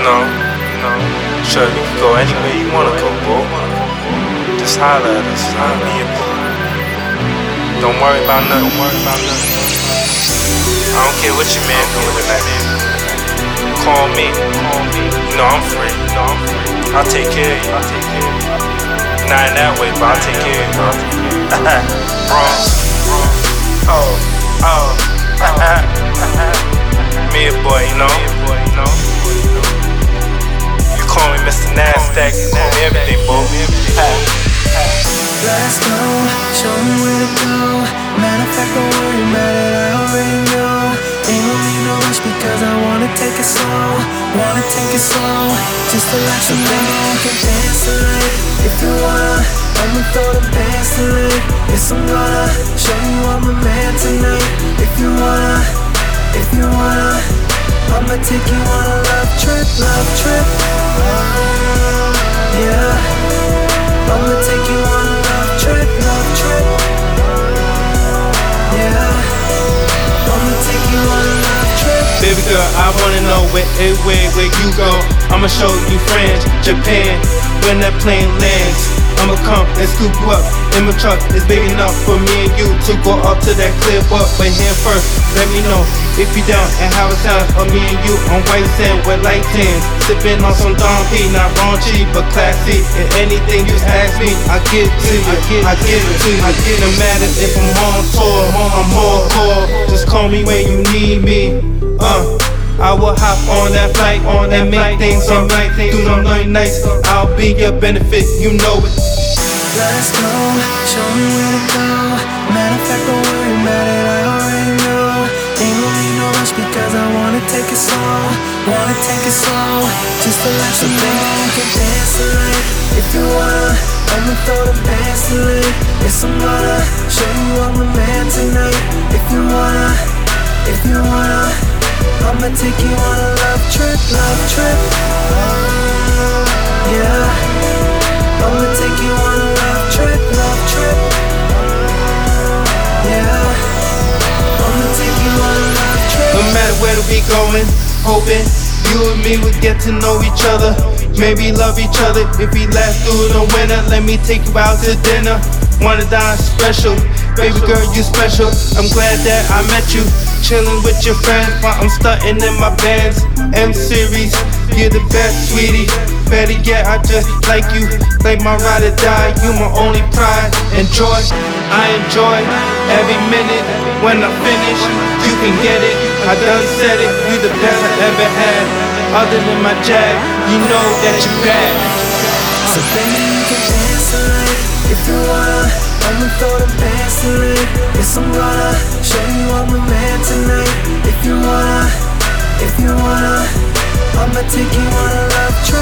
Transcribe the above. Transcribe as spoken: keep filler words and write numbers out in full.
know, you know, sure, we can go anywhere you wanna go, bro. Just holler at us, I'll be your boo. Don't worry about nothing, don't worry about nothing. I don't care what your man doing tonight. Call me, you know I'm free, you know I'm free. I'll take care of you, I'll take care of you. Not in that way, but I'll take care of you, bro. Bronx, oh, oh, me a boy, you know, you know. You call me Mister Nasdaq, you call me everything, bro. Let's go, show me where to go. Matter of fact, don't worry about it, I already know. Ain't no need no rush because I wanna take it slow. Wanna take it slow, just to let you know. You can dance tonight if you wanna. I'ma throw the bands tonight. Yes, I'm gonna show you I'm a man tonight. If you wanna, if you wanna, I'ma take you on a love trip, love trip. Yeah, I'ma take you on a love trip, love trip. Yeah, I'ma take you on a love trip. Baby girl, I wanna know where, where, where you go. I'ma show you France, Japan, when that plane lands. I'ma come and scoop you up in my truck. It's big enough for me and you to go up to that cliff up. But here first, let me know if you down and how it sounds. Of me and you on white sand with light tan, sipping on some Don P, not raunchy but classy. And anything you ask me, I give to you. I give, I give it to you. I give. No matter if I'm on tour, I'm more core. Just call me when you need me. Uh. I will hop on that flight on and make things alright. Do no nothing nice, I'll be your benefit, you know it. Let's go, show me where to go. Matter of fact, don't worry about it, I already know. Ain't no need no rush because I wanna take it slow. Wanna take it slow, just to let you know. You can dance tonight if you wanna. I'ma throw the bands tonight. Yes, I'm gonna show you I'm a man tonight. If you wanna, if you wanna, I'ma take you on a love trip, love trip. Yeah, I'ma take you on a love trip, love trip. Yeah, I'ma take you on a love trip. No matter where we going, hoping you and me would get to know each other. Maybe love each other if we last through the winter. Let me take you out to dinner. Wanna dine special, baby girl, you special. I'm glad that I met you. Chillin' with your friends while I'm stuntin' in my bands. M-Series, you're the best, sweetie. Better yet, I just like you. Like my ride or die, you my only pride. Enjoy, I enjoy every minute. When I finish, you can get it. I done said it, you the best I ever had. Other than my Jag, you know that you're bad. So baby, you can dance tonight if you wanna. I'ma throw the bands tonight. Yes, I'm gonna show you I'm a man tonight. If you wanna, if you wanna, I'ma take you on a love trip.